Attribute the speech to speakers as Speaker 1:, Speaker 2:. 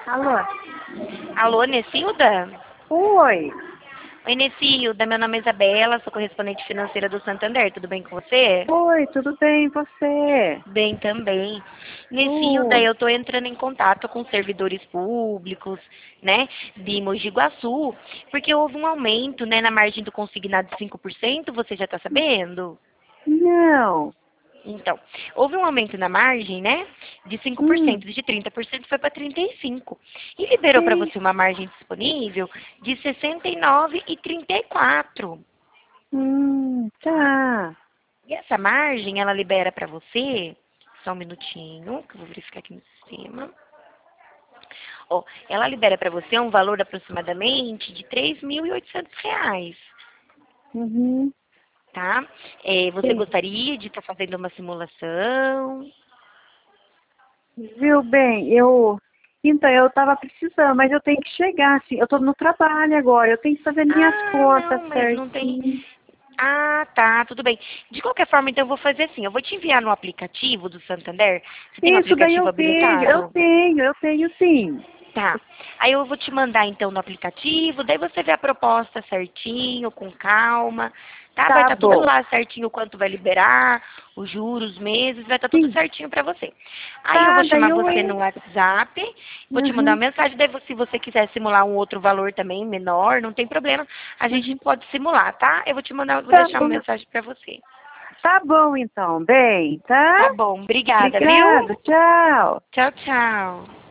Speaker 1: Alô?
Speaker 2: Alô, Nessilda?
Speaker 1: Oi.
Speaker 2: Oi, Nessilda, meu nome é Isabela, sou correspondente financeira do Santander, tudo bem com você?
Speaker 1: Oi, tudo bem, e você?
Speaker 2: Bem também. Nessilda, eu estou entrando em contato com servidores públicos, né, de Mogi Guaçu, porque houve um aumento, né, na margem do consignado de 5%, você já está sabendo?
Speaker 1: Não.
Speaker 2: Então, houve um aumento na margem, né, de 5%, de 30% foi para 35%. E liberou para
Speaker 1: Sim.
Speaker 2: você uma margem disponível de 69,34.
Speaker 1: Tá.
Speaker 2: E essa margem, ela libera para você, só um minutinho, que eu vou verificar aqui no sistema. Ó, ela libera para você um valor aproximadamente de R$ 3.800,
Speaker 1: Uhum.
Speaker 2: tá? Você
Speaker 1: Sim.
Speaker 2: gostaria de estar fazendo uma simulação?
Speaker 1: Viu bem, Então, eu estava precisando, mas eu tenho que chegar, assim. Eu estou no trabalho agora, eu tenho que fazer minhas
Speaker 2: Ah,
Speaker 1: contas
Speaker 2: não, mas não tem.
Speaker 1: certinho.
Speaker 2: Ah, tá, tudo bem. De qualquer forma, então eu vou fazer assim, eu vou te enviar no aplicativo do Santander. Você tem um
Speaker 1: Isso daí
Speaker 2: aplicativo
Speaker 1: eu vejo,
Speaker 2: habilitado?
Speaker 1: eu tenho sim.
Speaker 2: Tá. Aí eu vou te mandar então no aplicativo, daí você vê a proposta certinho, com calma, tá? Vai
Speaker 1: Tá
Speaker 2: estar tudo
Speaker 1: bom.
Speaker 2: lá certinho quanto vai liberar, os juros, os meses, vai estar tudo
Speaker 1: Sim.
Speaker 2: certinho pra você. Aí eu
Speaker 1: Tá,
Speaker 2: vou
Speaker 1: daí
Speaker 2: chamar
Speaker 1: eu
Speaker 2: você no
Speaker 1: entro.
Speaker 2: WhatsApp, vou te mandar uma
Speaker 1: Uhum.
Speaker 2: mensagem, daí se você quiser simular um outro valor também menor, não tem problema, a gente
Speaker 1: Uhum.
Speaker 2: pode simular, tá? Eu vou te mandar, vou
Speaker 1: Tá
Speaker 2: deixar uma
Speaker 1: bom.
Speaker 2: mensagem pra você.
Speaker 1: Tá bom, então. Bem,
Speaker 2: Tá
Speaker 1: tá?
Speaker 2: bom, obrigada, viu?
Speaker 1: Obrigada. Tchau.
Speaker 2: Tchau, tchau.